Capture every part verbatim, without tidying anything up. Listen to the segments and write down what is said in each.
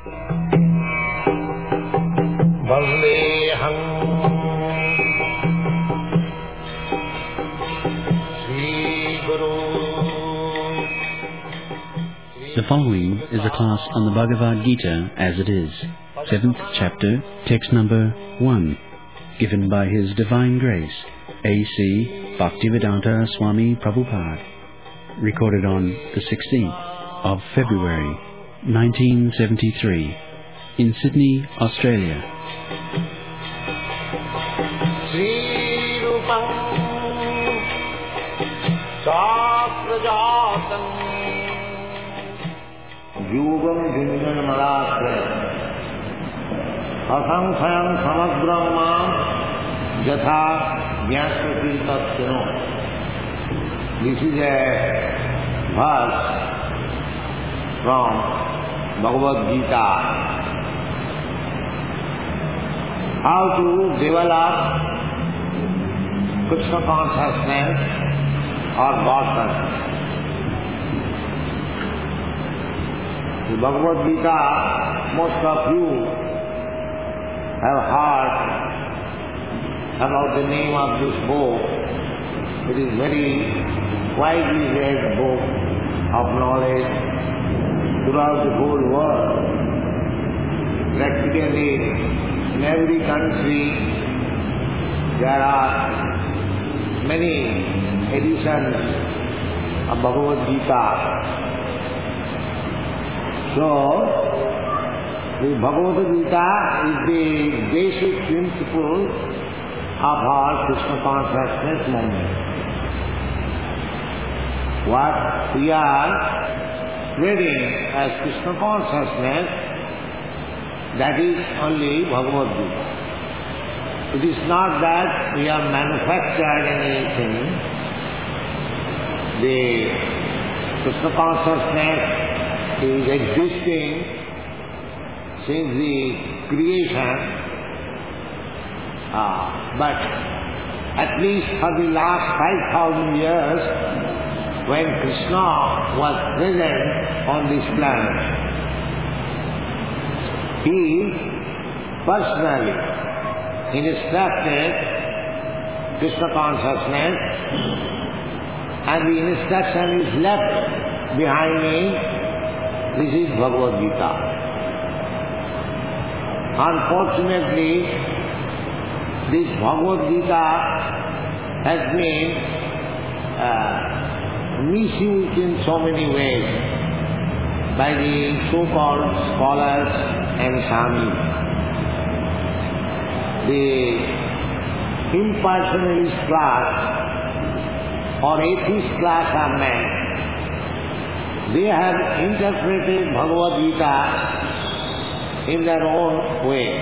The following is a class on the Bhagavad Gita as it is, seventh chapter, text number one, given by His Divine Grace, A C Bhaktivedanta Swami Prabhupada, recorded on the sixteenth of February, nineteen seventy-three, in Sydney, Australia. Yugam Jinjan Malakre Asankhyam Samagrama Jatha Jnasvati Tatsino. This is a verse from Bhagavad Gita. How to develop Krishna consciousness or God consciousness. The Bhagavad Gita, most of you have heard about the name of this book. It is very widely read book of knowledge throughout the whole world. Practically in every country there are many editions of Bhagavad Gita. So, the Bhagavad Gita is the basic principle of our Krishna consciousness movement. What we are spreading as Krishna consciousness, that is only Bhagavad Gita. It is not that we have manufactured anything. The Krishna consciousness is existing since the creation, uh, but at least for the last five thousand years, when Krishna was present on this planet, he personally instructed Krishna consciousness, and the instruction is left behind me. This is Bhagavad Gita. Unfortunately, this Bhagavad Gita has been uh, misused in so many ways by the so-called scholars and Swamis. The impersonalist class or atheist class are men. They have interpreted Bhagavad Gita in their own way.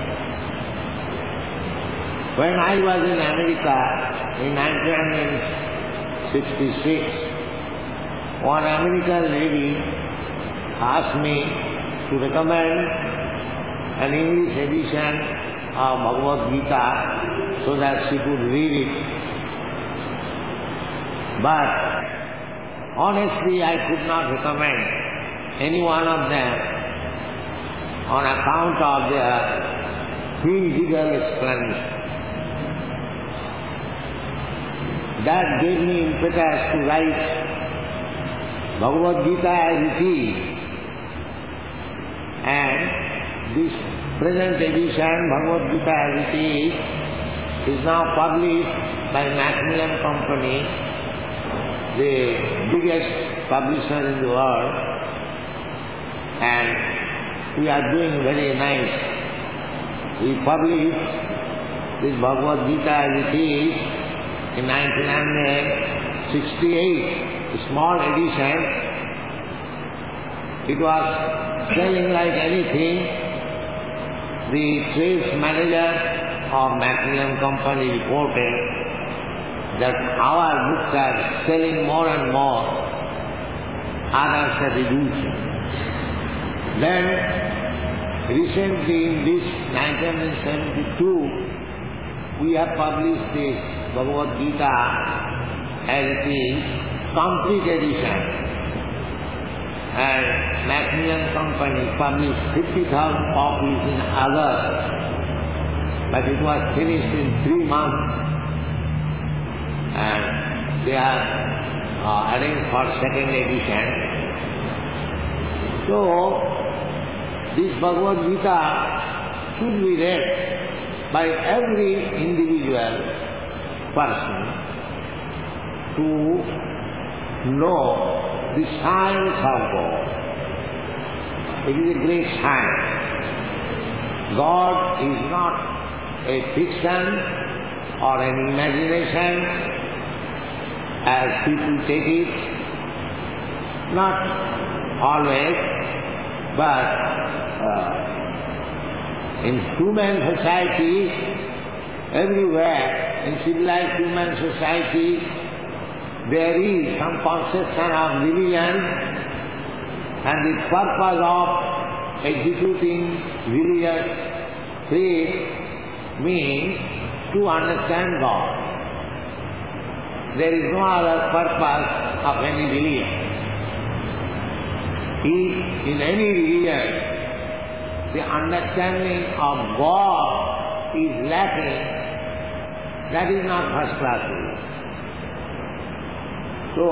When I was in America in nineteen sixty-six, one American lady asked me to recommend an English edition of Bhagavad Gita so that she could read it. But honestly, I could not recommend any one of them on account of their theoretical explanation. That gave me impetus to write Bhagavad Gita as it is. And this present edition, Bhagavad Gita as it is, is now published by Macmillan Company, the biggest publisher in the world, and we are doing very nice. We published this Bhagavad Gita as it is in nineteen sixty-eight, a small edition. It was selling like anything. The sales manager of Macmillan Company reported that our books are selling more and more, others are reducing. Then, recently in this nineteen seventy-two, we have published this Bhagavad Gita as it is, complete edition. And Macmillan Company published fifty thousand copies in August, but it was finished in three months, and they are uh, arranged for second edition. So, this Bhagavad Gita should be read by every individual person to know the science of God. It is a great science. God is not a fiction or an imagination as people take it. Not always, but uh, in human society, everywhere, in civilized human society, there is some conception of religion, and the purpose of executing religious faith means to understand God. There is no other purpose of any religion. If in any religion the understanding of God is lacking, that is not first class religion. So,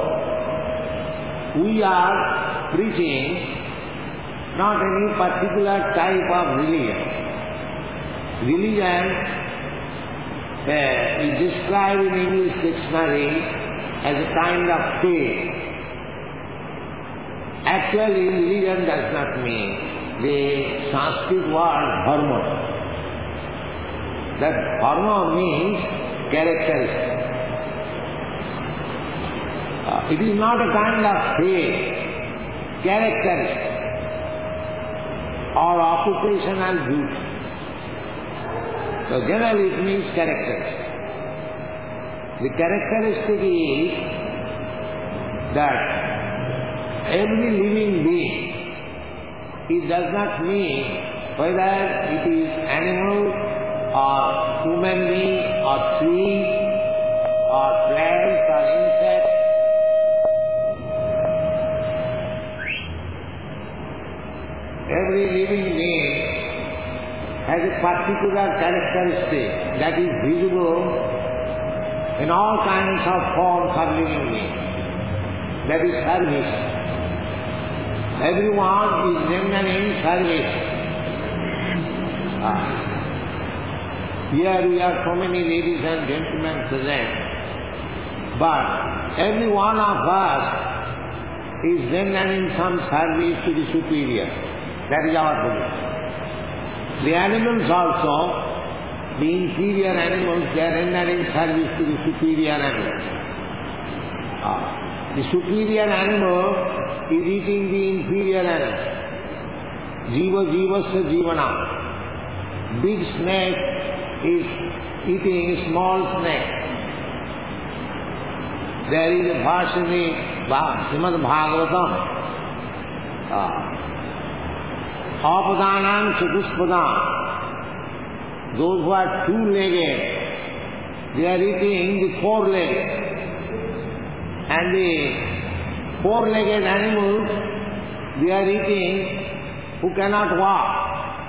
we are preaching not any particular type of religion. Religion uh, is described in English dictionary as a kind of faith. Actually, religion does not mean the Sanskrit word dharma. That dharma means characteristic. Uh, it is not a kind of faith, characteristic or occupational duty. So generally it means characteristic. The characteristic is that every living being, it does not mean whether it is animal or human being or tree or plant or insect. Every living being has a particular characteristic that is visible in all kinds of forms of living beings. That is service. Everyone is rendering service. Ah. Here we have so many ladies and gentlemen present, but every one of us is rendering some service to the superior. That is our belief. The animals also, the inferior animals, they are rendering service to the superior animals. Ah. The superior animal is eating the inferior animal. Jiva jivasya jivanam. Big snake is eating small snake. There is a verse in the Srimad Bhagavatam. Ah. Apadanam chatuspadam. Those who are two-legged, they are eating the four-legged. And the four-legged animals, they are eating who cannot walk.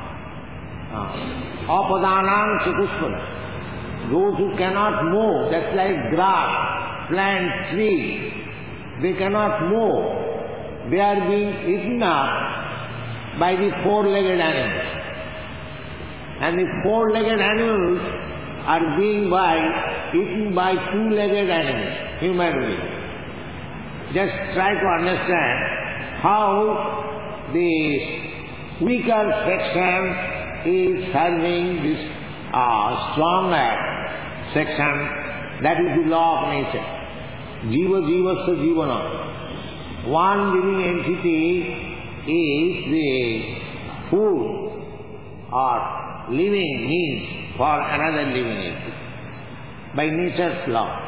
Apadanam chatuspadam. Those who cannot move, that's like grass, plant, tree. They cannot move. They are being eaten up by the four-legged animals. And the four-legged animals are being by, eaten by two-legged animals, human beings. Just try to understand how the weaker section is serving this uh, stronger section, that is the law of nature. Jiva jivasya jivanam. One living entity is the food or living means for another living entity by nature's law.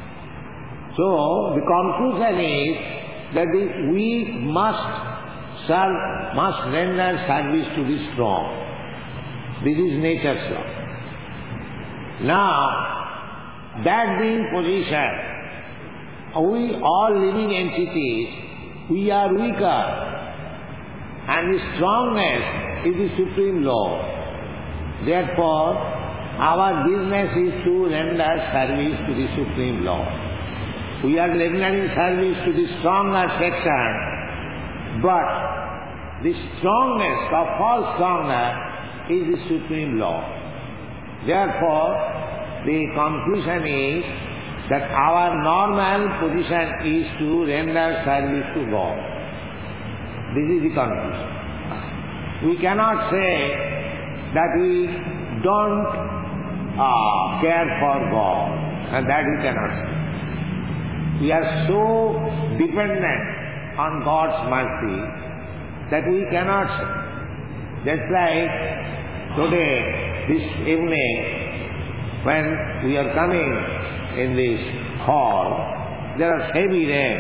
So the conclusion is that the weak must serve, must render service to the strong. This is nature's law. Now, that being position, we all living entities, we are weaker. And the strongness is the supreme law. Therefore, our business is to render service to the supreme law. We are rendering service to the stronger section, but the strongest of all stronger is the supreme law. Therefore, the conclusion is that our normal position is to render service to God. This is the conclusion. We cannot say that we don't uh, care for God, and that we cannot say. We are so dependent on God's mercy that we cannot say. Just like today, this evening, when we are coming in this hall, there is heavy rain.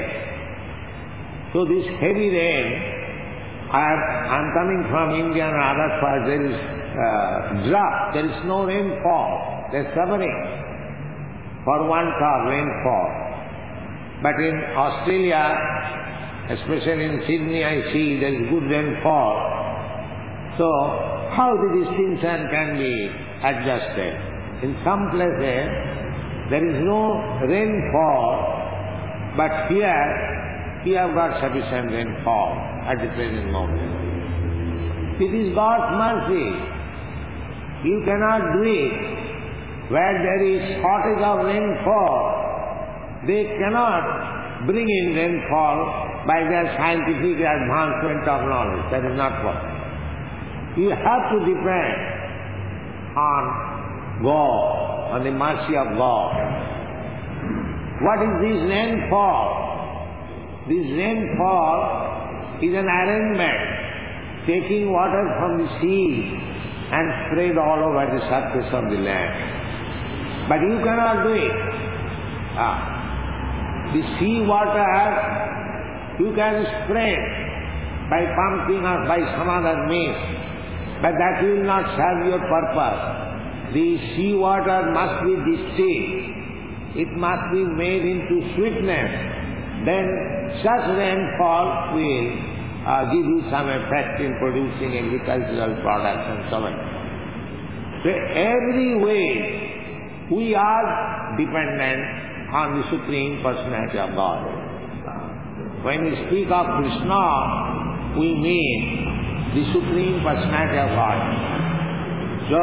So this heavy rain, I am coming from India and other parts, there is uh, drought, there is no rainfall, there is suffering for want of rainfall. But in Australia, especially in Sydney, I see there is good rainfall. So how the distinction can be adjusted? In some places, there is no rainfall, but here, we have got sufficient rainfall at the present moment. It is God's mercy. You cannot do it. Where there is shortage of rainfall, they cannot bring in rainfall by their scientific advancement of knowledge. That is not possible. You have to depend on God, on the mercy of God. What is this rainfall? This rainfall is an arrangement, taking water from the sea and spread all over the surface of the land. But you cannot do it. Ah. The sea water, you can spread by pumping or by some other means, but that will not serve your purpose. The sea water must be distilled. It must be made into sweetness. Then such rainfall will uh, give you some effect in producing agricultural products and so on. So every way we are dependent on the Supreme Personality of God. When we speak of Krishna, we mean the Supreme Personality of God. So,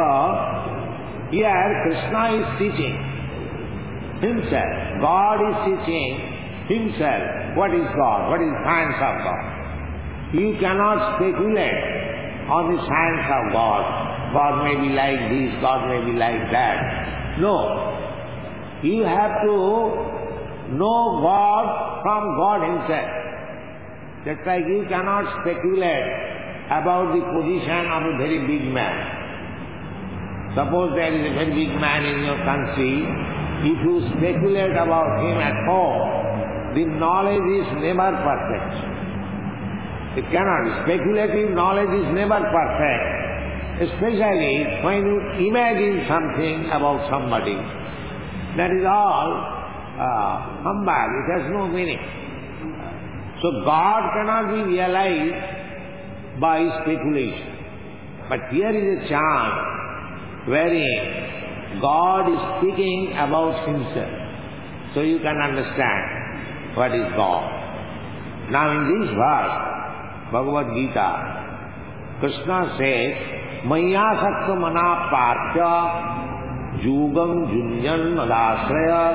here Krishna is teaching himself. God is teaching himself. What is God? What is the science of God? You cannot speculate on the science of God. God may be like this, God may be like that. No. You have to know God from God himself. Just like you cannot speculate about the position of a very big man. Suppose there is a very big man in your country. If you speculate about him at home, the knowledge is never perfect. It cannot. Speculative knowledge is never perfect. Especially when you imagine something about somebody. That is all uh, humbug. It has no meaning. So God cannot be realized by speculation. But here is a chance wherein God is speaking about himself. So you can understand what is God. Now in this verse, Bhagavad Gita, Krishna says, Maya sakta mana partya Jugam junyan madasraya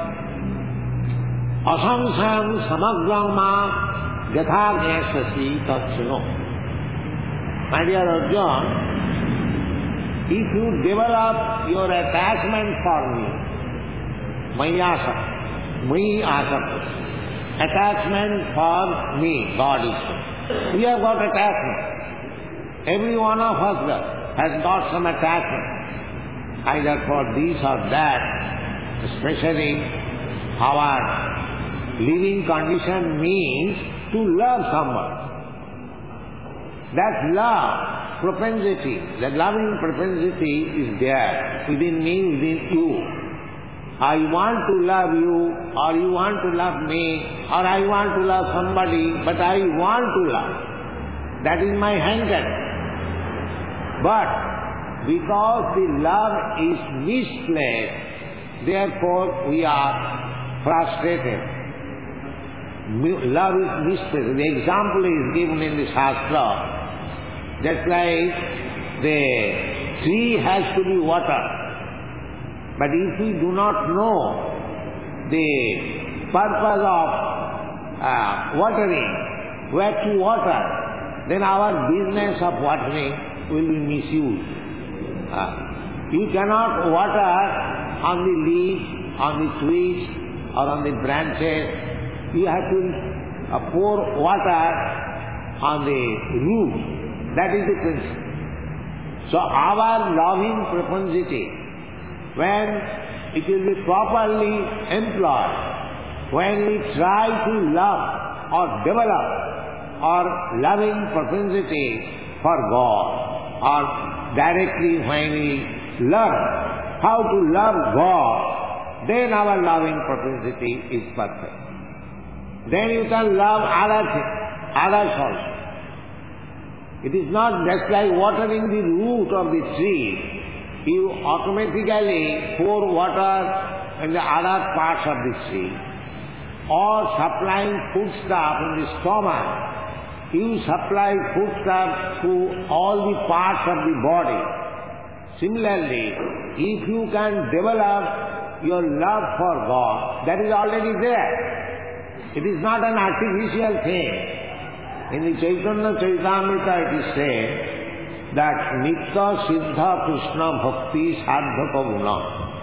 asamsam samagrama yatha gnasasi tatsuno. My dear Arjuna, if you develop your attachment for me, mayasa, mai asam, attachment for me, God is. We have got attachment. Every one of us has got some attachment. Either for this or that, especially our living condition means to love someone. That love, propensity, that loving propensity is there within me, within you. I want to love you, or you want to love me, or I want to love somebody, but I want to love. That is my hankering. But because the love is misplaced, therefore we are frustrated. Love is misplaced. The example is given in the Shastra. Just like the tree has to be watered. But if we do not know the purpose of uh, watering, where to water, then our business of watering will be misused. Uh, you cannot water on the leaves, on the twigs, or on the branches. You have to uh, pour water on the root. That is the principle. So our loving propensity, when it will be properly employed, when we try to love or develop our loving propensity for God, or directly when we learn how to love God, then our loving propensity is perfect. Then you can love other things, others also. It is not just like watering the root of the tree. You automatically pour water in the other parts of the tree. Or supplying foodstuff in the stomach. You supply foodstuff to all the parts of the body. Similarly, if you can develop your love for God, that is already there. It is not an artificial thing. In the Chaitanya Charitamrita it is said that Nitya Siddha Krishna Bhakti Sadhaka Guna.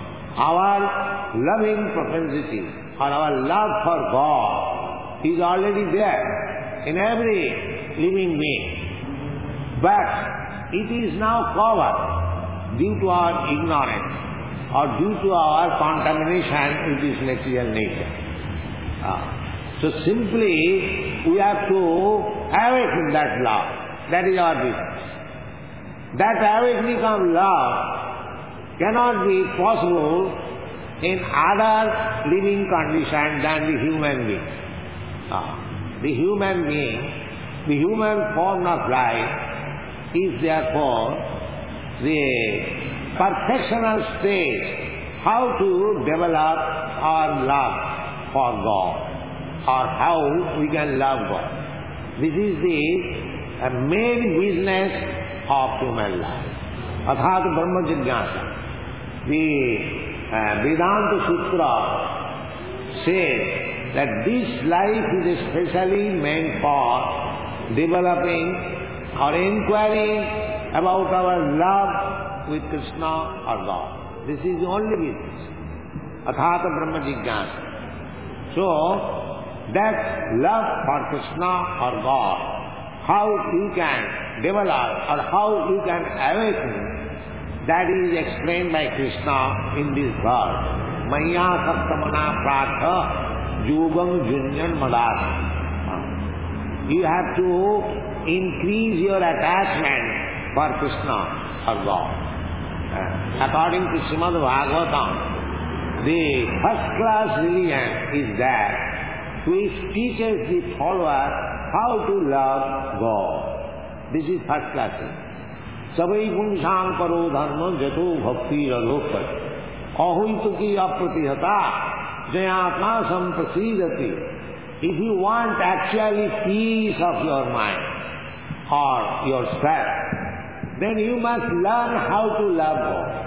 Our loving propensity or our love for God is already there in every living being. But it is now covered due to our ignorance or due to our contamination with this material nature. Ah. So simply we have to awaken that love. That is our business. That awakening of love cannot be possible in other living condition than the human being. Ah. The human being, the human form of life is therefore the perfectional stage how to develop our love for God, or how we can love God. This is the uh, main business of human life. Athat Brahma Jigyasa. The uh, Vedanta Sutra says that this life is especially meant for developing or inquiring about our love with Krishna or God. This is the only business. Athat Brahma Jigyasa. So, that love for Krishna or God, how you can develop or how you can awaken, that is explained by Krishna in this verse. Maya saptamana pratha yogam junyan madas. You have to increase your attachment for Krishna or God. According to Srimad Bhagavatam, the first class religion is that which teaches the follower how to love God. This is first class. Savai punsham karo dharma jato bhakti radhopat. Ahuituki apratihata jayatma samprasidati. If you want actually peace of your mind or yourself, then you must learn how to love God.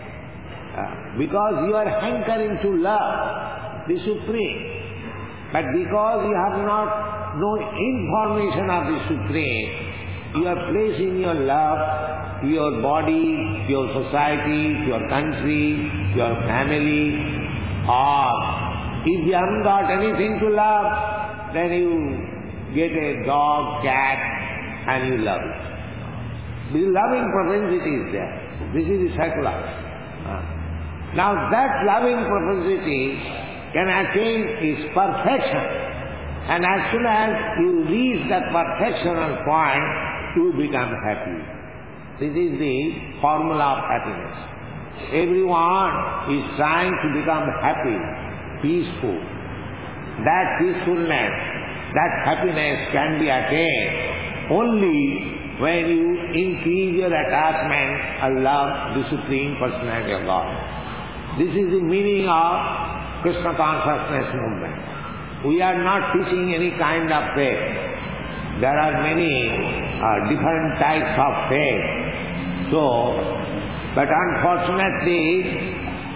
Uh, because you are hankering to love the Supreme. But because you have not no information of the Supreme, you are placing your love to your body, to your society, to your country, to your family, or if you haven't got anything to love, then you get a dog, cat, and you love it. The loving propensity is there. This is the secular. Now that loving propensity can attain its perfection. And as soon as you reach that perfectional point, you become happy. This is the formula of happiness. Everyone is trying to become happy, peaceful. That peacefulness, that happiness can be attained only when you increase your attachment and love the Supreme Personality of God. This is the meaning of Krishna Consciousness movement. We are not teaching any kind of faith. There are many uh, different types of faith. So, but unfortunately,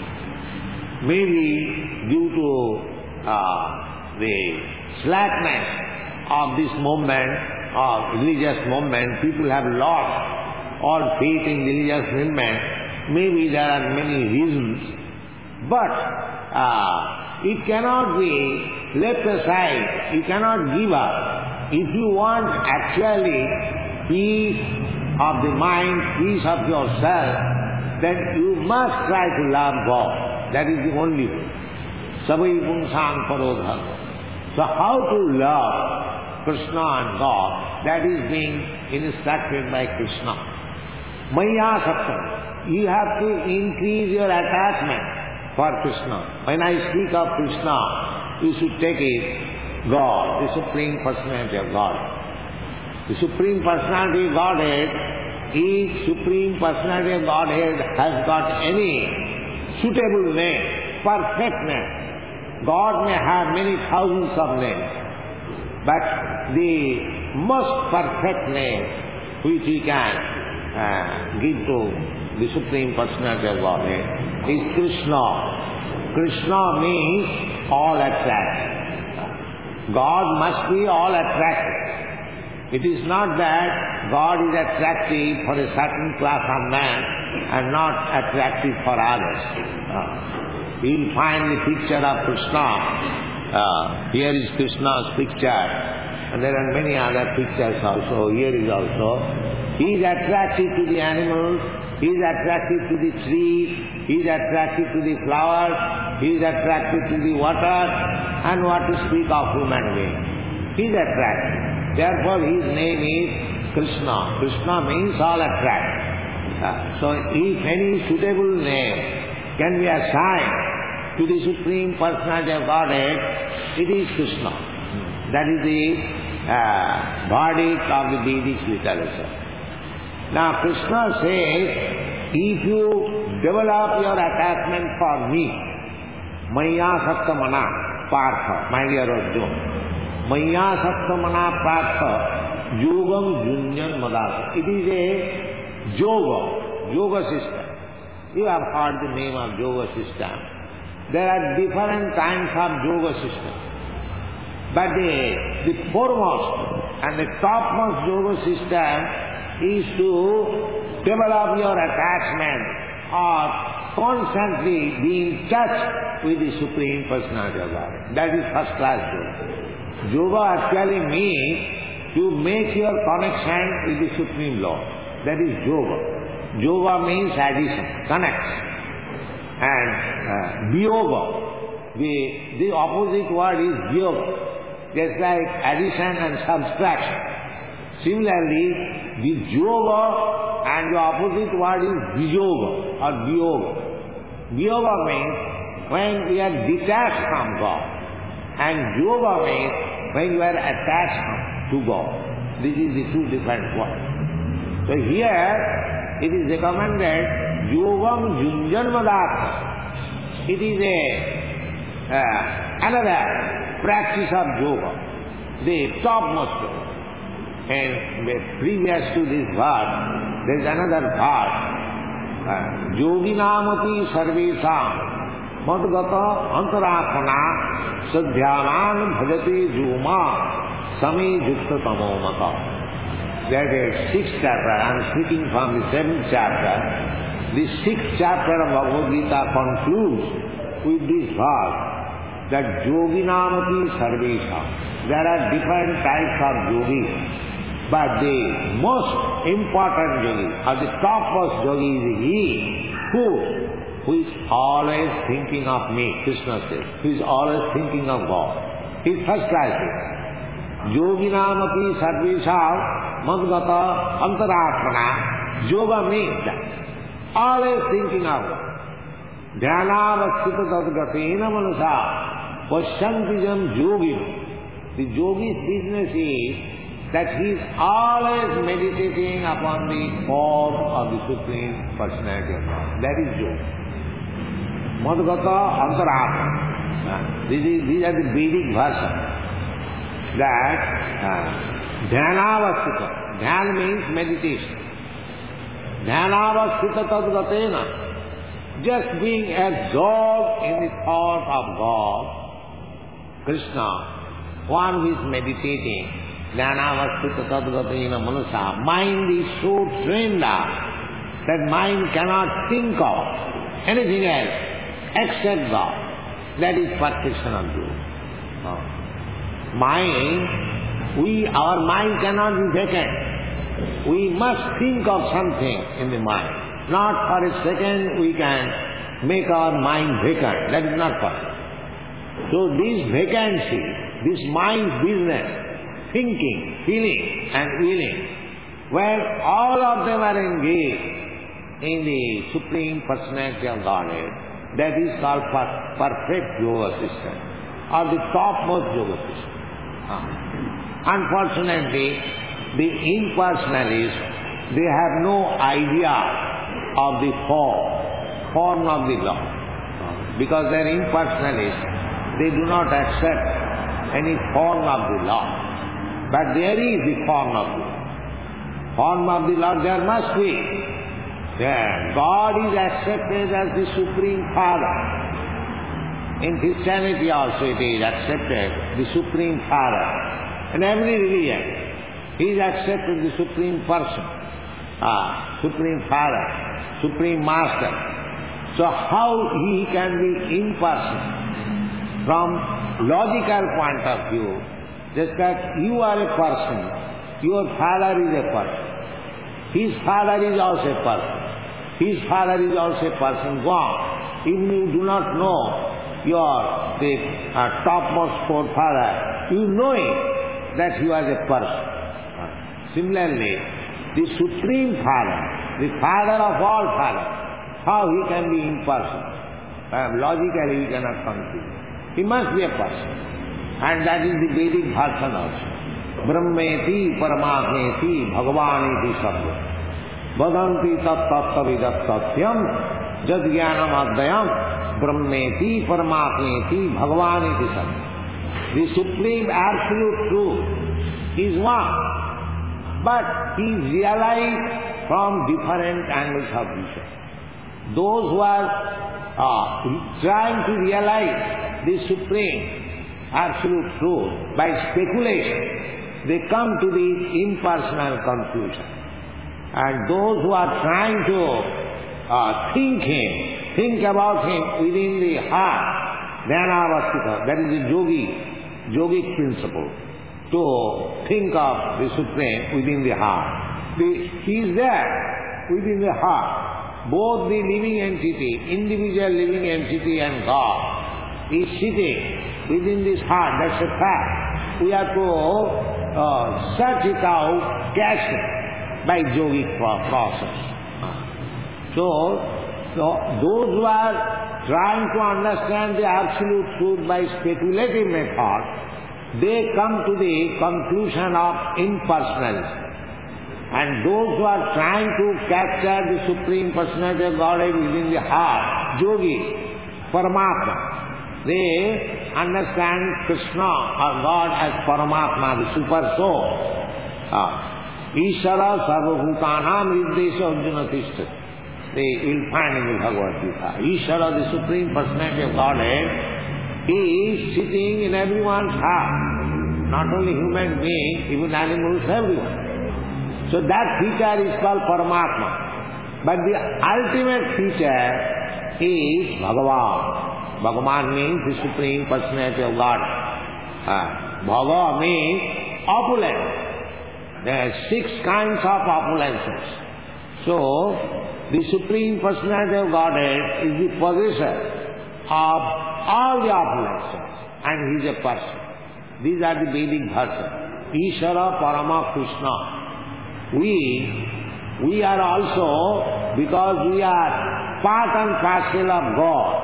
maybe due to uh, the slackness of this movement, of religious movement, people have lost all faith in religious movement. Maybe there are many reasons, but uh, it cannot be left aside. You cannot give up. If you want actually peace of the mind, peace of yourself, then you must try to love God. That is the only way. Savai punsang parodharma. So how to love Krishna and God, that is being instructed by Krishna. Maya Saktam. You have to increase your attachment for Krishna. When I speak of Krishna, you should take it God, the Supreme Personality of God. The Supreme Personality of Godhead, each Supreme Personality of Godhead has got any suitable name, perfect name. God may have many thousands of names, but the most perfect name which we can uh, give to the Supreme Personality of Godhead is Krishna. Krishna means all attractive. God must be all attractive. It is not that God is attractive for a certain class of man and not attractive for others. Uh, you'll find the picture of Krishna. Uh, here is Krishna's picture, and there are many other pictures also. Here is also. He is attractive to the animals, he is attractive to the trees, he is attractive to the flowers, he is attractive to the water, and what to speak of human being. He is attractive. Therefore his name is Krishna. Krishna means all attractive. Uh, so if any suitable name can be assigned to the Supreme Personality of Godhead, it is Krishna. That is the uh, verdict of the Vedic literature. Now Krishna says, if you develop your attachment for me, Maya Sattamana Partha, my dear Arjuna, Maya Sattamana Partha, Yogam Junjan Madasa. It is a yoga, yoga system. You have heard the name of yoga system. There are different kinds of yoga systems. But the, the foremost and the topmost yoga system is to develop your attachment or constantly be in touch with the Supreme Personality of God. That is first class yoga. Yoga actually means to make your connection with the Supreme Lord. That is yoga. Yoga means addition, connect. And uh, Vyoga, the, the opposite word is Vyoga. Just like addition and subtraction. Similarly, the yoga and the opposite word is viyoga or viyoga. Viyoga means when we are detached from God, and yoga means when you are attached to God. This is the two different words. So here it is recommended yogam junjanmadata. It is a uh, another practice of yoga, the topmost yoga. And previous to this verse, there is another verse. Yoginamapi sarvesam madgata antaratmana sadhyanan bhajati juma sami jukta tamo mata. That is sixth chapter. I am speaking from the seventh chapter. The sixth chapter of Bhagavad Gita concludes with this verse that yoginamapi sarvesam. There are different types of yogis. But the most important yogi, or the topmost yogi is he who, who is always thinking of me, Krishna says, who is always thinking of God. He is first class. Yoginamapi sarvesam madgata antaratmana. Yoga means that. Always thinking of God. Dhyanavasthita tadgatena manasa pasyanti jam yogina. The yogi's business is that he is always meditating upon the form of the Supreme Personality of God. That is yoga. Madhugata Antaratma. These, these are the Vedic version. That uh, Dhyanavastita. Dhyan means meditation. Dhyanavastita tadgatena. Just being absorbed in the thought of God, Krishna, one who is meditating, Dhyanavastita tadgatena manasa. Mind is so trained up that mind cannot think of anything else except God. That is perfection of yoga. Mind, we, our mind cannot be vacant. We must think of something in the mind. Not for a second we can make our mind vacant. That is not possible. So this vacancy, this mind business, thinking, feeling and willing, when all of them are engaged in the Supreme Personality of Godhead, that is called per- perfect yoga system, or the topmost yoga system. Ah. Unfortunately, the impersonalists, they have no idea of the form, form of the law. Because they are impersonalists, they do not accept any form of the law. But there is the form of the law. Form of the law there must be. There, God is accepted as the Supreme Father. In Christianity also it is accepted, the Supreme Father. In every religion, He is accepted the Supreme Person, ah, Supreme Father. Supreme Master. So how he can be impersonal? From logical point of view, just that you are a person, your father is a person, his father is also a person, his father is also a person, gone. Even you do not know your the uh, topmost forefather, you know it, that he was a person. Similarly, the Supreme Father, the Father of all fathers, how he can be impersonal? Uh, logically he cannot conceive. He must be a person. And that is the Vedic version also. Brahmeti Paramatmeti Bhagavaniti Sabda. Vadanti tat tatta vidat tatyam jad jnanam adhyam Brahmeti Paramatmeti Bhagavaniti Sabda. The Supreme Absolute Truth is one. But he is realized from different angles of vision. Those who are uh, trying to realize the Supreme Absolute Truth by speculation, they come to the impersonal conclusion. And those who are trying to uh, think Him, think about Him within the heart, Dhyanavastita, that is the yogi, yogic principle, to think of the Supreme within the heart. The, he is there within the heart. Both the living entity, individual living entity and God is sitting within this heart. That's a fact. We have to uh, search it out, catch it by yogic process. So, so, those who are trying to understand the absolute truth by speculative method, they come to the conclusion of impersonalism. And those who are trying to capture the Supreme Personality of Godhead within the heart, yogis, Paramatma, they understand Krishna or God as Paramatma, the Super Soul. Ah. Ishara Sarvabhutanam Riddesha Arjuna Tishta. They will find in the Bhagavad Gita. Ishara, the Supreme Personality of Godhead, He is sitting in everyone's heart. Not only human beings, even animals, everyone. So that feature is called Paramatma. But the ultimate feature is Bhagavan. Bhagavan means the Supreme Personality of God. Uh, Bhava means opulence. There are six kinds of opulences. So, the Supreme Personality of Godhead is the possessor of all the opulences, and he is a person. These are the Vedic versions. Ishara Parama Krishna. We, we are also, because we are part and parcel of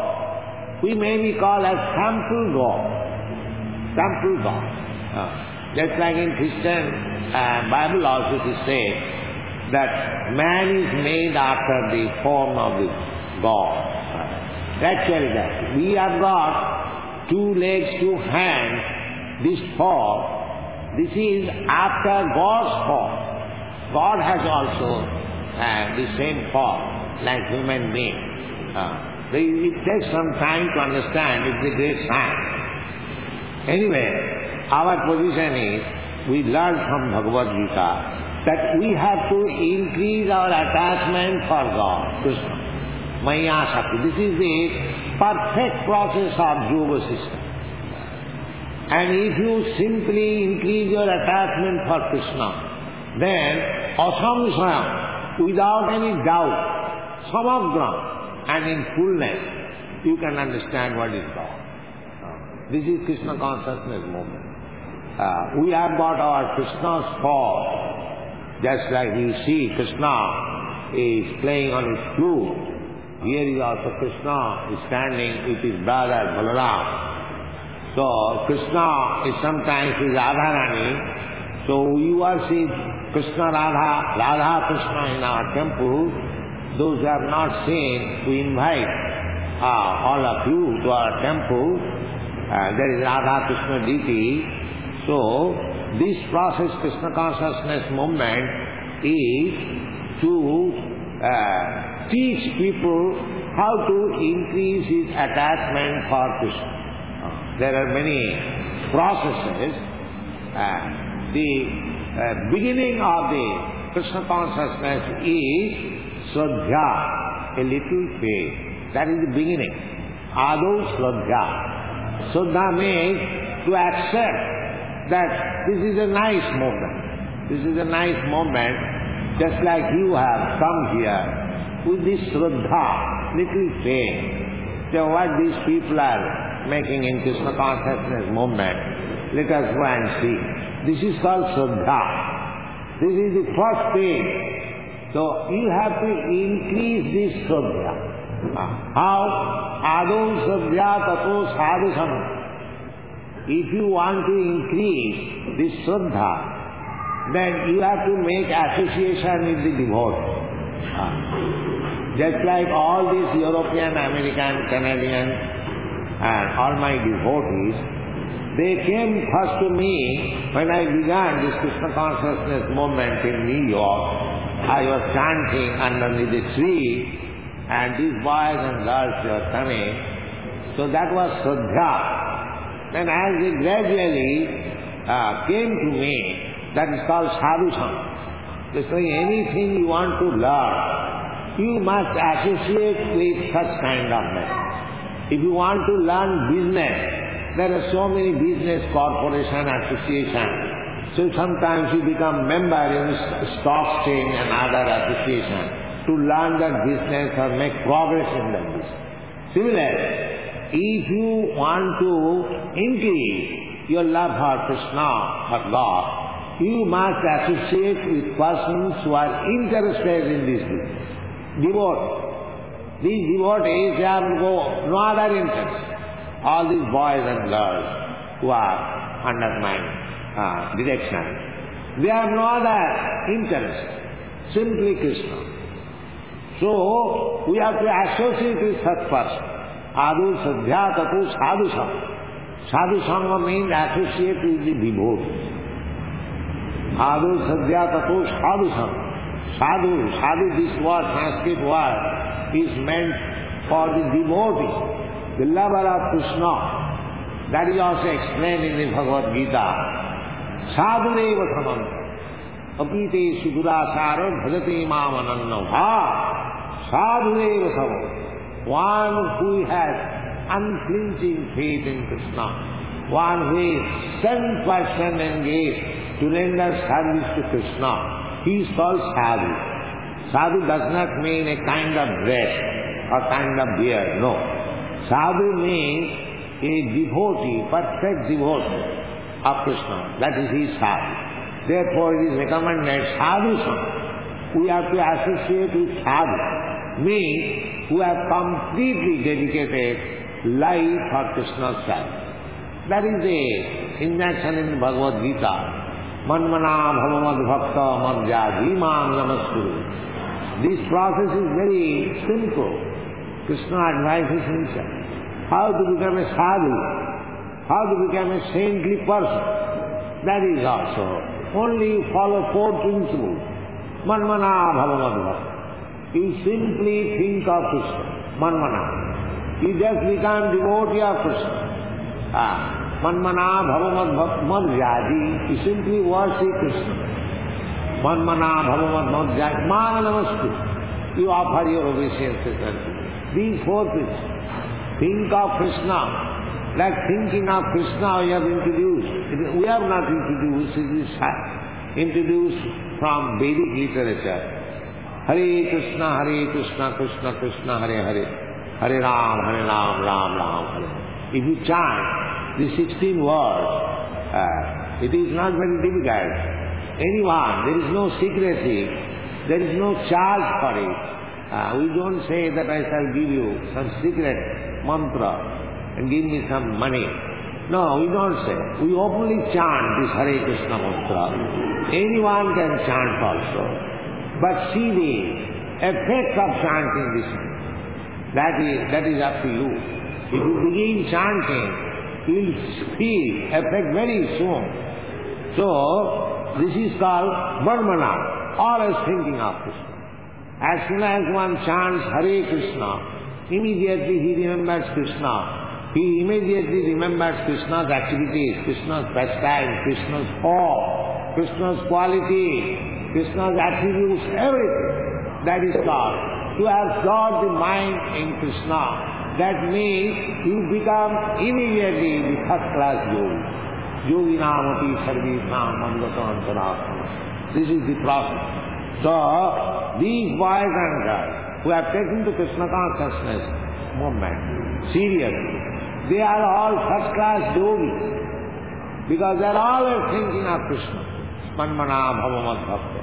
God, we may be called as sample God. Sample God. Uh, Just like in Christian uh, Bible also it is said that man is made after the form of the God. Actually that. We have got two legs, two hands, this form. This is after God's form. God has also uh, the same form like human being. Uh, it takes some time to understand. It's a great science. Anyway, our position is, we learn from Bhagavad Gita that we have to increase our attachment for God, Krishna. Maya Shakti. This is the perfect process of yoga system. And if you simply increase your attachment for Krishna, then asamsayam, without any doubt, samagram, and in fullness, you can understand what is God. This is Krishna consciousness movement. Uh, we have got our Krishna's form. Just like you see Krishna is playing on his flute. Here is also Krishna is standing with his brother Balaram. So Krishna is sometimes with Radharani. So you are seeing Krishna Radha, Radha Krishna in our temple. Those who have not seen, we invite uh, all of you to our temple. Uh, there is Radha Krishna deity. So, this process, Krishna consciousness movement, is to uh, teach people how to increase his attachment for Krishna. Uh, there are many processes. Uh, the uh, beginning of the Krishna consciousness is Shraddha, a little faith. That is the beginning. Ado Shraddha. Shraddha means to accept that this is a nice moment. This is a nice moment, just like you have come here with this Shraddha, little faith. So what these people are making in Krishna consciousness movement, let us go and see. This is called Shraddha. This is the first faith. So you have to increase this Shraddha. How? Adon Shraddha tato sadhusam. If you want to increase this Shraddha, then you have to make association with the devotee. Just like all these European, American, Canadian, and all my devotees, they came first to me when I began this Krishna consciousness movement in New York. I was chanting underneath the tree, and these boys and girls were coming. So that was Shraddha. And as they gradually uh, came to me, that is called sadhusam. They say anything you want to learn, you must associate with such kind of men. If you want to learn business, there are so many business corporation associations. So sometimes you become member in stock exchange and other associations to learn that business or make progress in that business. Similarly, if you want to increase your love for Krishna, for God, you must associate with persons who are interested in this business. Devotees. These devotees have no, no other interest. All these boys and girls who are under my uh, direction, they have no other interest. Simply Krishna. So, we have to associate with such person. Adu Shraddha tato sadhusam. Sadhusam means associate with the devotee. Adu Shraddha tato sadhusam. Sadhu, sadhu, this word, Sanskrit word, is meant for the devotee, the lover of Krishna. That is also explained in the Bhagavad Gita. Sadhureva samanta. Apite sudurasaro bhajate mam ananna. Ha! Sadhureva samanta. One who has unflinching faith in Krishna, one who is seven percent engaged to render service to Krishna, he is called sadhu. Sadhu does not mean a kind of dress or kind of beard, no. Sadhu means a devotee, perfect devotee of Krishna. That is his sadhu. Therefore it is recommended sadhu. We have to associate with sadhu, means who have completely dedicated life for Krishna's service. That is the in action in Bhagavad Gita. Manmana bhavamad bhakta madhyaji mam namaskuru. This process is very simple. Krishna advises himself how to become a sadhu, how to become a saintly person. That is also. Only follow four principles. Manmana bhavamad bhakta. You simply think of Krishna. Manmana. You just become devotee of Krishna. Ah. Manmana bhavamad madhyaji. You simply worship Krishna. Manmana bhavamad madhyaji. Mana namastu. You offer your obeisances unto me. These four things. Think of Krishna. Like thinking of Krishna we have introduced. We have not introduced. It is introduced from Vedic literature. Hare Krishna, Hare Krishna, Krishna Krishna, Hare Hare. Hare Ram, Hare Ram, Ram Ram, Hare. If you chant the sixteen words, uh, it is not very difficult. Anyone, there is no secrecy, there is no charge for it. Uh, we don't say that I shall give you some secret mantra and give me some money. No, we don't say. We openly chant this Hare Krishna mantra. Anyone can chant also. But see the effect of chanting this. That is, that is up to you. If you begin chanting, you will feel effect very soon. So, this is called Manmana, always thinking of Krishna. As soon as one chants Hare Krishna, immediately he remembers Krishna. He immediately remembers Krishna's activities, Krishna's pastime, Krishna's form, Krishna's quality, Krishna's attributes, everything. That is called. To have got the mind in Krishna, that means you become immediately the first class yogi. Yogi namati sarvesam mangatam. This is the process. So, these boys and girls who have taken to Krishna consciousness movement seriously, they are all first class yogis because they are always thinking of Krishna. Manmana bhavamad bhakta.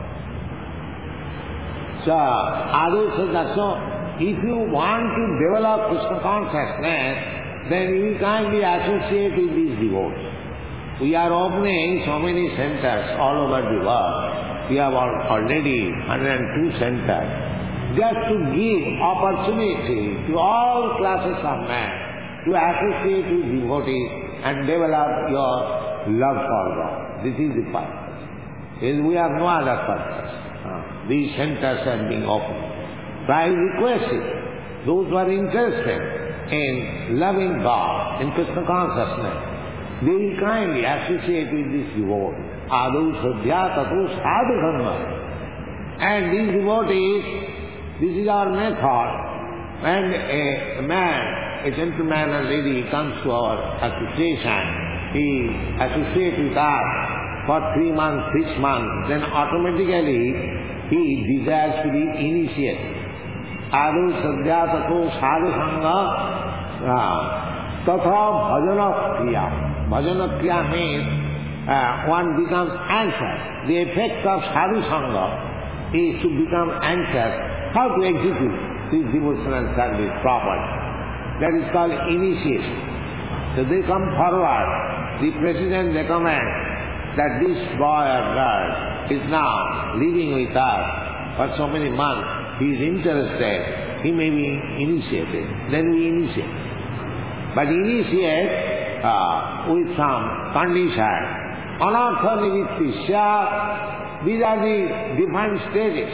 So, Adu says, so if you want to develop Krishna consciousness, then you can't be associated with these devotees. We are opening so many centers all over the world. We have already one hundred two centers just to give opportunity to all classes of men to associate with devotees and develop your love for God. This is the purpose. We have no other purpose. These centers are being opened. So I request you, those who are interested in loving God, in Krishna consciousness, they will kindly associate with this devotee. Adu sadhya tatu sadhu dharma. And these devotees, this is our method. When a man, a gentleman or lady comes to our association, he associates with us for three months, six months, then automatically he desires to be initiated. Adu sadhya tatu sadhu sangha tatha bhajana kriya. Bhajana kriya means Uh, one becomes anxious. The effect of sadhu sangha is to become anxious. How to execute this devotional service properly? That is called initiation. So they come forward. The president recommends that this boy or girl is now living with us for so many months. He is interested. He may be initiated. Then we initiate. But initiate uh, with some condition. Anartha nivittisya, these are the different stages.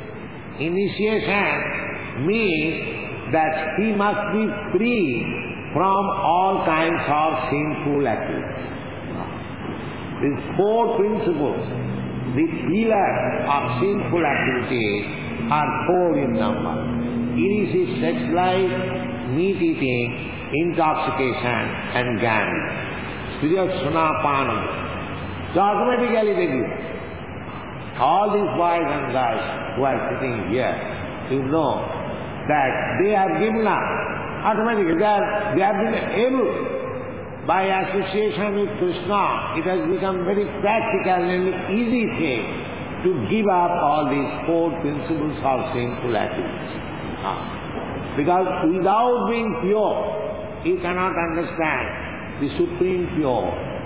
Initiation means that he must be free from all kinds of sinful activities. These four principles, the pillars of sinful activities, are four in number. Illicit sex life, meat eating, intoxication, and gambling. Sriyaksanapanam. So automatically they do. All these boys and girls who are sitting here, you know that they have given up. Automatically they, are, they have been able, by association with Krishna, it has become very practical and easy thing to give up all these four principles of sinful activities. Because without being pure, you cannot understand the supreme pure,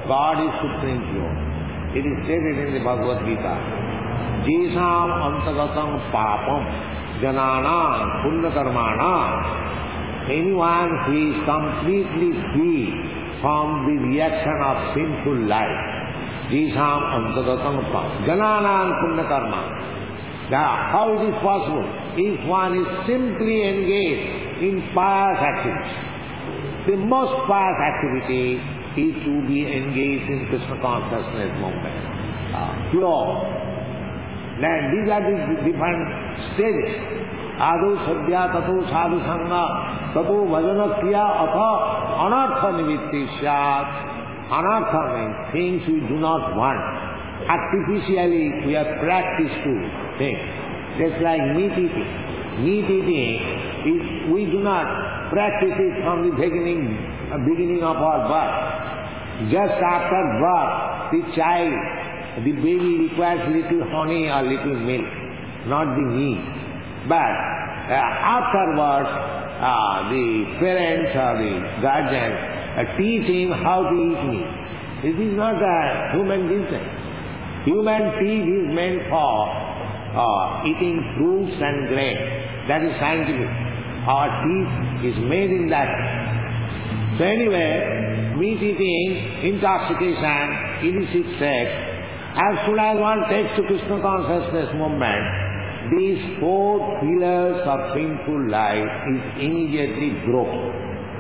God is supreme pure. It is stated in the Bhagavad Gita. Jesam antagatam papam jananam punya karmanam. Anyone who is completely free from the reaction of sinful life. Jesam antagatam papam jananam punya karma. Now, how it is possible? If one is simply engaged in pious activities. The most pious activity is to be engaged in Krishna consciousness movement. Uh, pure. Then these are the different stages. Adu sadhya tato sadhu sangha tato bhajana kriya atha anartha nivitti syat. Anartha means things we do not want. Artificially we have practiced to things. Just like meat eating. Meat eating is, we do not practice it from the beginning, uh, beginning of our birth. Just after birth, the child, the baby requires little honey or little milk, not the meat. But uh, afterwards, uh, the parents or the guardian uh, teach him how to eat meat. This is not a human business. Human teeth is meant for uh, eating fruits and grain. That is scientific. Our teeth is made in that. So anyway, meat eating, intoxication, illicit sex, as soon as one takes to Krishna consciousness movement, these four pillars of sinful life is immediately broken.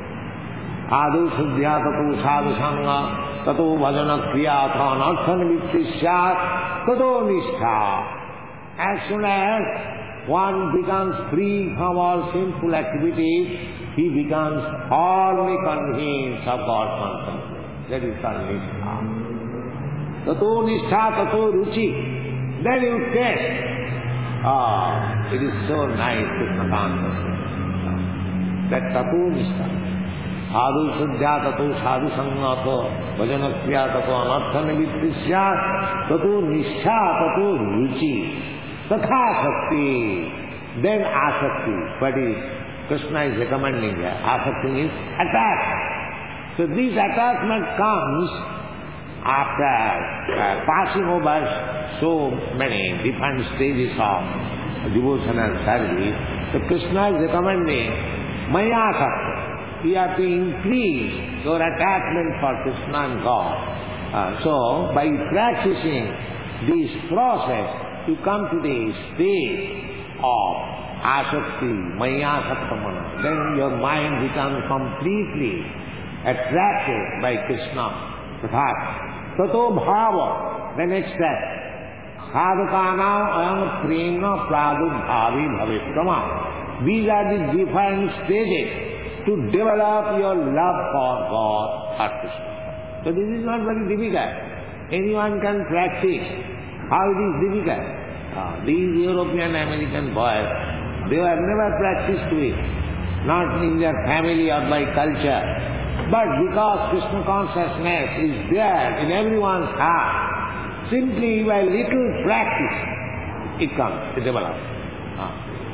Adu suddhya tato sadhu sangha tato bhajana kriya atha anartha nivitti syat tato nishtha. As soon as one becomes free from all sinful activities, he becomes wholly convinced of God's consciousness. That is called nishtha. Tato nishtha, tato ruchi. Then you taste. Ah, it is so nice, Krishna consciousness. That tato nishtha. Adu sadhya tato sadhu sangha bhajana kriya tato anartha nivitti syat tato nishtha tato ruchi. Tatha Shakti, then Asakti. What is Krishna is recommending here? Asakti means attachment. So this attachment comes after uh, passing over so many different stages of devotional service. So Krishna is recommending Maya Sakti. You have to increase your attachment for Krishna and God. Uh, so by practicing this process, you come to the stage of asakti, maya saktamana. Then your mind becomes completely attracted by Krishna. Tato bhava, the next step. Sadhakanam ayam prema pradubhavi bhavittama. These are the different stages to develop your love for God or Krishna. So this is not very difficult. Anyone can practice. How it is difficult? Uh, these European American boys, they have never practiced it, not in their family or by culture. But because Krishna consciousness is there in everyone's heart, simply by little practice, it comes, it develops. Uh.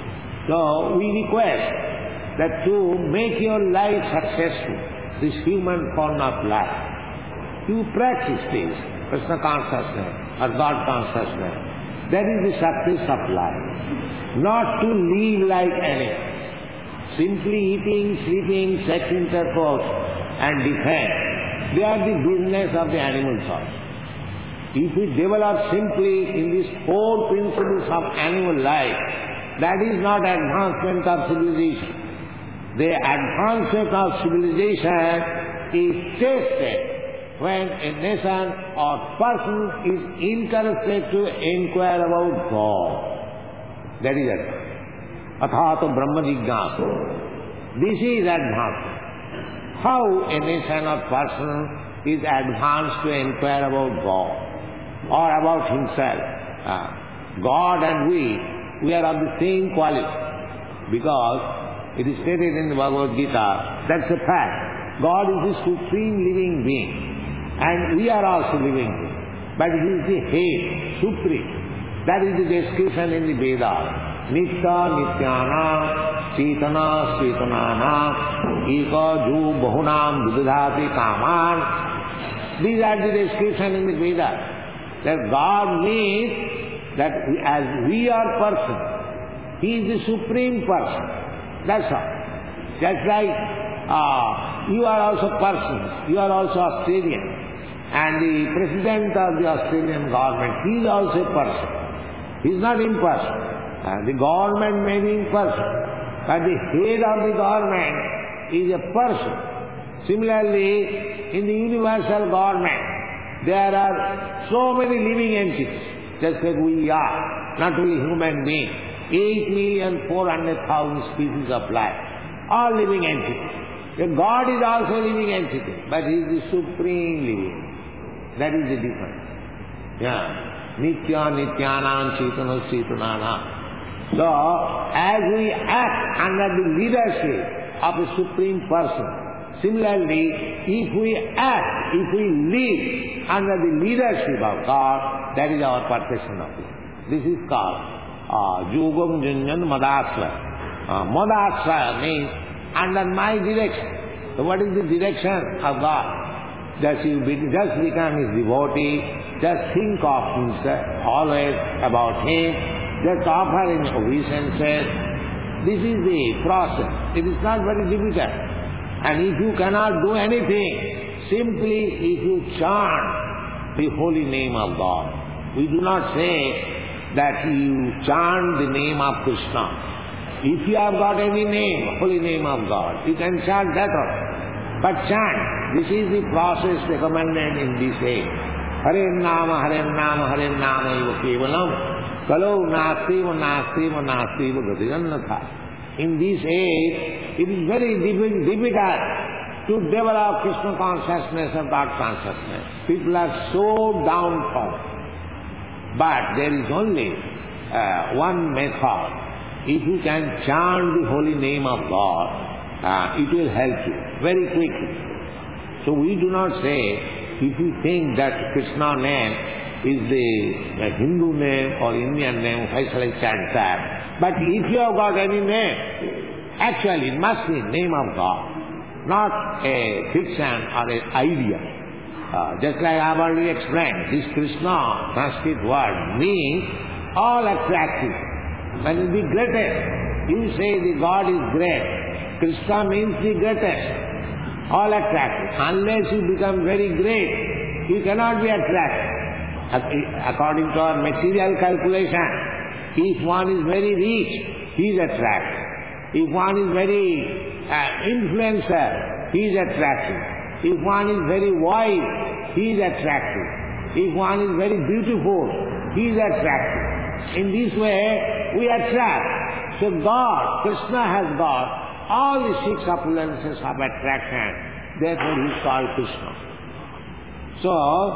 So we request that to make your life successful, this human form of life, you practice this, Krishna consciousness or God consciousness. That is the success of life. Not to live like animals. Simply eating, sleeping, sex intercourse and defense. They are the business of the animals also. If we develop simply in these four principles of animal life, that is not advancement of civilization. The advancement of civilization is tested when a nation or person is interested to inquire about God. That is advancement. Athato Brahma Jignasa. This is advancement. How a nation or person is advanced to inquire about God or about himself. Uh, God and we, we are of the same quality. Because it is stated in the Bhagavad Gita, that's a fact. God is the supreme living being. And we are also living beings. But he is the head, supreme. That is the description in the Vedas. Nitya Nityana Cetana Cetanana Eka Ju Bahunam Vidadhati Kaman. These are the description in the Vedas. That God means that we, as we are persons, He is the supreme person. That's all. Just like uh, you are also persons, you are also Australian. And the president of the Australian government, he is also a person. He is not impersonal. Uh, the government may be impersonal, but the head of the government is a person. Similarly, in the universal government, there are so many living entities, just like we are, not only human beings, eight million four hundred thousand species of life, all living entities. The God is also a living entity, but He is the supreme living. That is the difference. Yeah. Nitya nityanam cetana cetananam. So, as we act under the leadership of a supreme person, similarly, if we act, if we live under the leadership of God, that is our perfection of life. This is called Yogam Junjan Madasraya. Uh, Madasraya means under my direction. So what is the direction of God? Just you be, just become His devotee, just think of Himself, always about Him, just offer Him obeisances. This is the process. It is not very difficult. And if you cannot do anything, simply if you chant the holy name of God. We do not say that you chant the name of Krishna. If you have got any name, holy name of God, you can chant that also. But chant, this is the process recommended in this age. Hare Nama, Hare Nama, Hare Nama eva kevalam, kalau nastiva, nastiva, nastiva gatirannatha. In this age, it is very difficult to develop Krishna consciousness or God consciousness. People are so downtrodden. But there is only uh, one method. If you can chant the holy name of God, uh, it will help you very quickly. So we do not say, if you think that Krishna name is the, the Hindu name or Indian name, why shall I chant that? But if you have got any name, actually it must be name of God, not a fiction or an idea. Uh, just like I have already explained, this Krishna, Sanskrit word, means all attractive. When it is the greatest, you say the God is great. Krishna means the greatest, all attractive. Unless you become very great, you cannot be attractive. According to our material calculation, if one is very rich, he is attractive. If one is very uh, influencer, he is attractive. If one is very wise, he is attractive. If one is very beautiful, he is attractive. In this way, we attract. So God, Krishna has got all the six opulences of attraction. Therefore, he is called Krishna. So,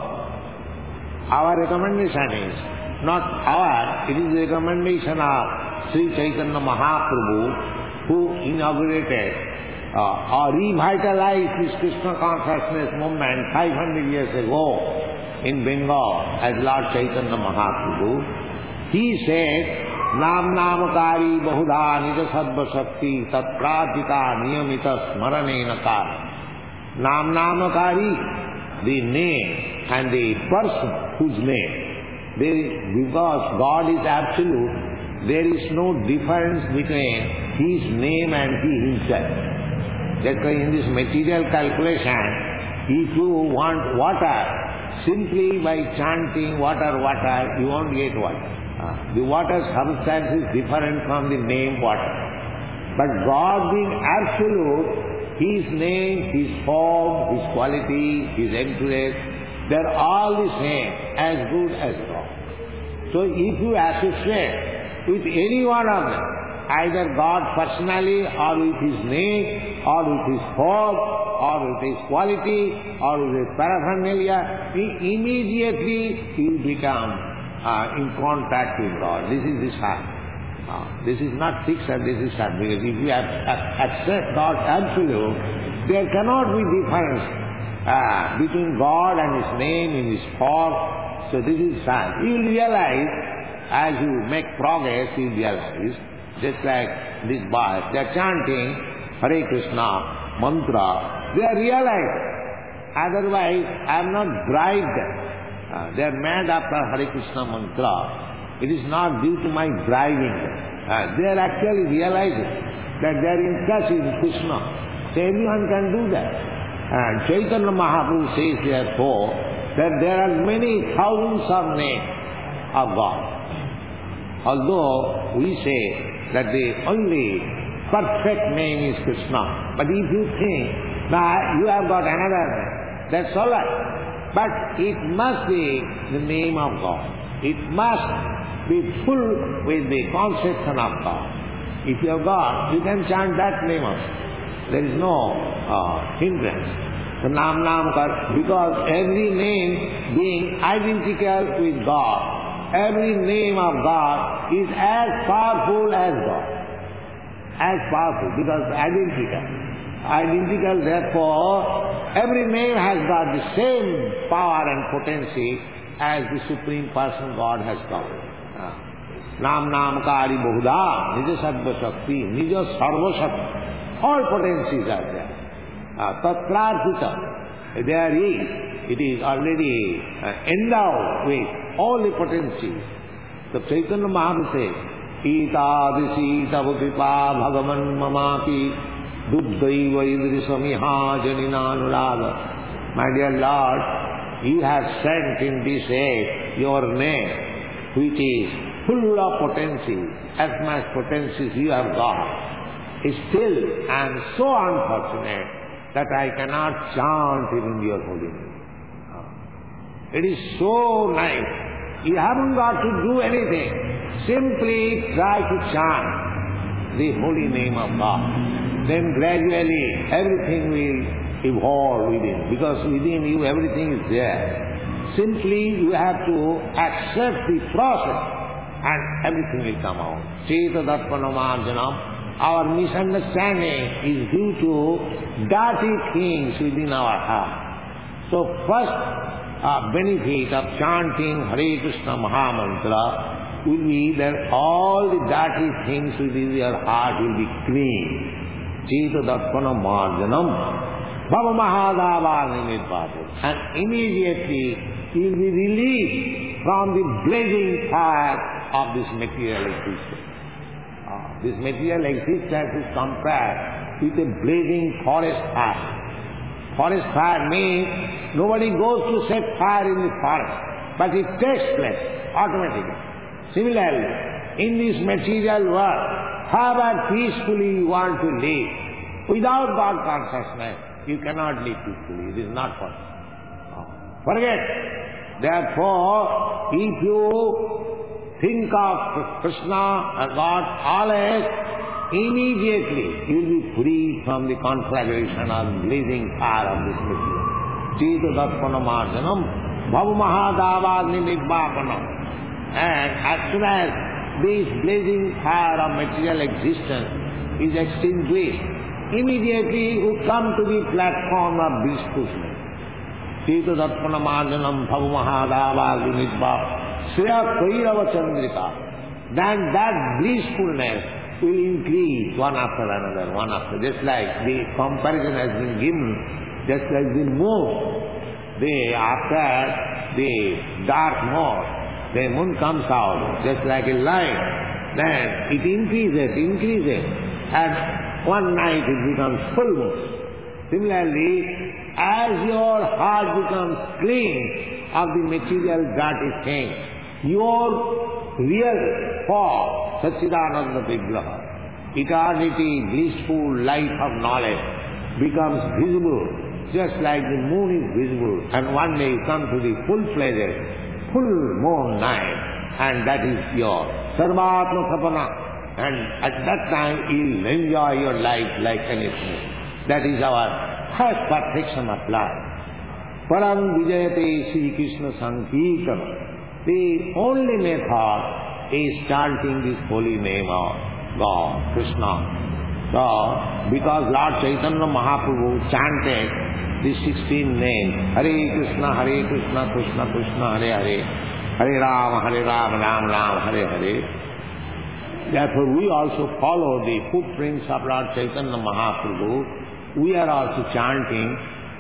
our recommendation is, not our, it is the recommendation of Sri Chaitanya Mahaprabhu, who inaugurated uh, or revitalized this Krishna consciousness movement five hundred years ago in Bengal as Lord Chaitanya Mahaprabhu. He said, Nam Namakari Bahudha Nija Sattva Shakti Tat Pradhita Niyamita Smaranena Kara. Nam Namakari, the name and the person whose name. There, because God is absolute, there is no difference between His name and He Himself. That's why in this material calculation, if you want water, simply by chanting water, water, you won't get water. Uh, the water substance is different from the name water. But God being absolute, His name, His form, His quality, His entrance, they are all the same, as good as God. So if you associate with any one of them, either God personally or with His name or with His form or with His quality or with His paraphernalia, He immediately you become Uh, in contact with God. This is the sign. Uh, this is not fixed and this is sign. Because if you have, uh, accept God absolute, there cannot be difference uh, between God and His name in His form. So this is sign. You will realize, as you make progress, you will realize, just like these boys, they are chanting Hare Krishna mantra, they are realizing Otherwise, I am not bribed them. Uh, they are mad after Hare Krishna mantra. It is not due to my bribing them. Uh, they are actually realizing that they are in touch with Krishna. So everyone can do that. And Chaitanya Mahaprabhu says therefore that there are many thousands of names of God. Although we say that the only perfect name is Krishna. But if you think that you have got another name, that's all right. But it must be the name of God. It must be full with the conception of God. If you have God, you can chant that name also. There is no uh, hindrance. The Nam Nam Kar, because every name being identical with God, every name of God is as powerful as God. As powerful, because identical. Identical, therefore, every name has got the same power and potency as the Supreme Person God has got. Nam Nam Kari Bahuda, Nija Sarva Shakti, Nija Sarva Shakti. All potencies are there. Tatrarthita, there is, it is already uh, endowed with all the potencies. The Chaitanya Mahaprabhu says, Itadisi tava kripa bhagavan mamaki duddhaiva idrisamiha janinanurada. My dear Lord, you have sent in this age your name, which is full of potency, as much potencies you have got. Still, I am so unfortunate that I cannot chant even your holy name. It is so nice. You haven't got to do anything. Simply try to chant the holy name of God. Then gradually everything will evolve within, because within you everything is there. Simply you have to accept the process and everything will come out. Cheta Darpanamarjanam. Our misunderstanding is due to dirty things within our heart. So first uh, benefit of chanting Hare Krishna Mahamantra will be that all the dirty things within your heart will be clean. Cheta Darpana Marjanam Bhava Mahadava Nimitvato. And immediately you will be released from the blazing fire of this material existence. This material existence is compared with a blazing forest fire. Forest fire means nobody goes to set fire in the forest, but it takes place automatically. Similarly, in this material world, however peacefully you want to live, without God consciousness, you cannot live peacefully. It is not possible. Forget. Therefore, if you think of Krishna or God always, immediately you will be free from the conflagration or blazing fire of this material. Cheta Darpana Marjanam Bhava Mahadavagni Nidvapanam. And as soon as this blazing fire of material existence is extinguished, immediately you come to the platform of blissfulness. Cheta Darpana Marjanam Bhava Mahadavagni Nidvapanam. Shreya Kairava Chandrika, then that blissfulness will increase one after another, one after, just like the comparison has been given, just like the moon, the after the dark moon, the moon comes out, just like a light, then it increases, increases, and one night it becomes full moon. Similarly, as your heart becomes clean of the material dirty things, your real form, Satchidananda Vigraha, eternity, blissful light of knowledge, becomes visible, just like the moon is visible. And one day you come to the full-fledged, full moon night, and that is your Sarvatma Sapana. And at that time you'll enjoy your life like anything. That is our first perfection of life. Param Vijayate Sri Krishna Sankirtana. The only method is chanting this holy name of God, Krishna. So, because Lord Chaitanya Mahaprabhu chanted the sixteen names, Hare Krishna, Hare Krishna, Krishna Krishna, Hare Hare, Hare Rama, Hare Rama, Ram Ram, Hare Hare. Therefore we also follow the footprints of Lord Chaitanya Mahaprabhu. We are also chanting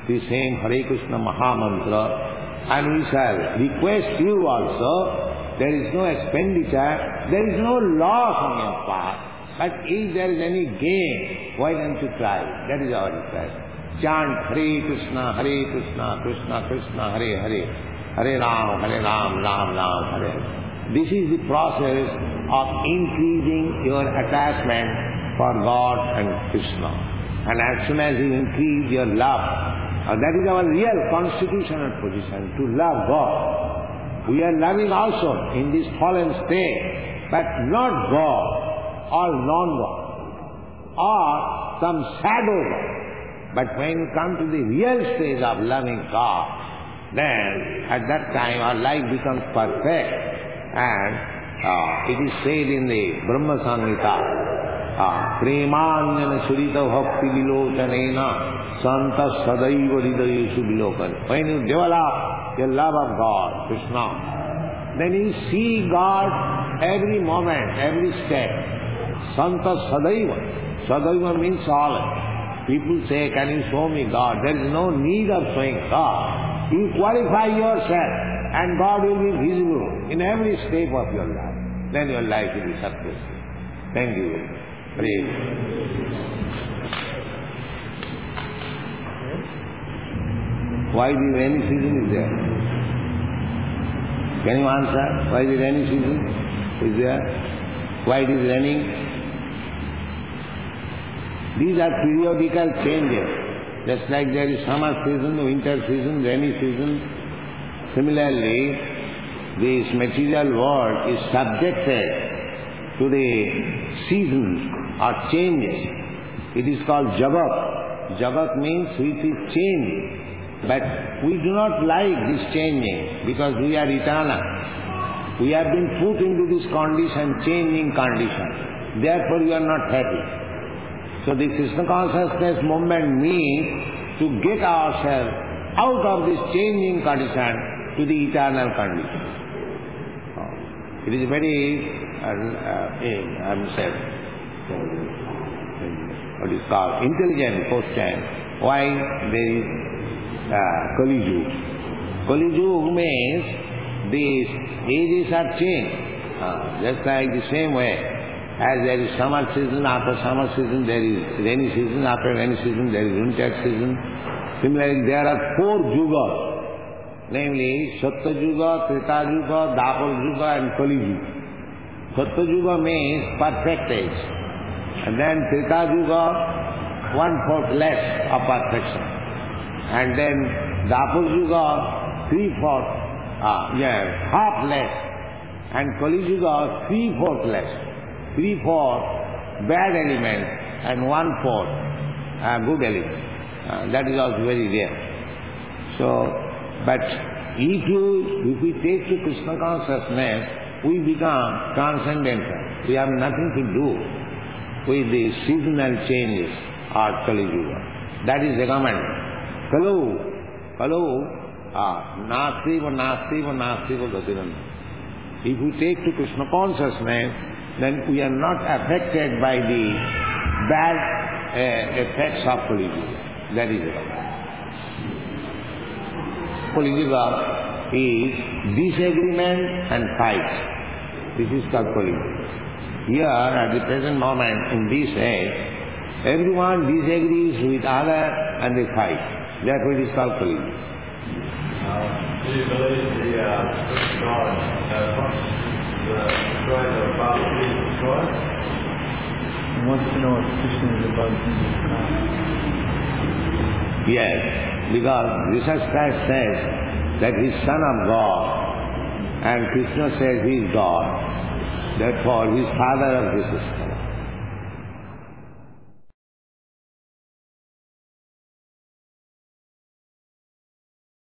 the same Hare Krishna Maha Mantra, and we shall request you also. There is no expenditure, there is no loss on your part, but if there is any gain, why don't you try? That is our request. Chant Hare Krishna, Hare Krishna, Krishna Krishna, Hare Hare, Hare Ram, Hare Ram, Ram Ram, Hare Hare. This is the process of increasing your attachment for God and Krishna. And as soon as you increase your love, uh, that is our real constitutional position, to love God. We are loving also in this fallen state, but not God or non-God or some shadow God. But when you come to the real stage of loving God, then at that time our life becomes perfect. And uh, it is said in the Brahma Samhita, Premanjana Surita Bhakti Vilochanena Santa Sadaiva Hridayeshu Vilokan. When you develop your love of God, Krishna, then you see God every moment, every step. Santa Sadaiva. Sadaiva means always. People say, can you show me God? There is no need of showing God. You qualify yourself and God will be visible in every step of your life. Then your life will be successful. Thank you. Praise. Why the rainy season is there? Can you answer? Why the rainy season is there? Why it is raining? These are periodical changes. Just like there is summer season, winter season, rainy season. Similarly, this material world is subjected to the seasons or changes. It is called Jagat. Jagat means which is changing. But we do not like this changing because we are eternal. We have been put into this condition, changing condition. Therefore we are not happy. So the Krishna consciousness movement means to get ourselves out of this changing condition to the eternal condition. It is very, uh, uh, I am saying, what is called intelligent question. Why there is uh, Kali Yuga? Kali Yuga means these ages are changed. Uh, just like the same way. As there is summer season, after summer season there is rainy season, after rainy season there is winter season. Similarly, there are four yugas, namely Satya Yuga, Treta Yuga, Dapal Yuga and Kali Yuga. Satya Yuga means perfect age. And then Treta Yuga, one-fourth less of perfection. And then Dapal Yuga, three-fourth, uh, yeah, half less. And Kali Yuga, three-fourth less. Three-fourth bad element and one-fourth uh, good element. Uh, that is also very rare. So, but if you, if we take to Krishna consciousness, we become transcendental. We have nothing to do with the seasonal changes or Kali Yuga. That is recommended. Kalu, Kalu, Nasti va Nasti va Nasti va Gatiranda. If we take to Krishna consciousness, then we are not affected by the bad uh, effects of Kali Yuga. That is it. Kali Yuga is disagreement and fight. This is called Kali Yuga. Here, at the present moment, in this age, everyone disagrees with other and they fight. Therefore it is called Kali Yuga. Uh, do you believe the uh, God uh, the destroy the Bible is destroyed? He wants to know if Krishna is above Jesus Christ. Yes, because Jesus Christ says that he is Son of God and Krishna says he is God. Therefore he is Father of Jesus Christ.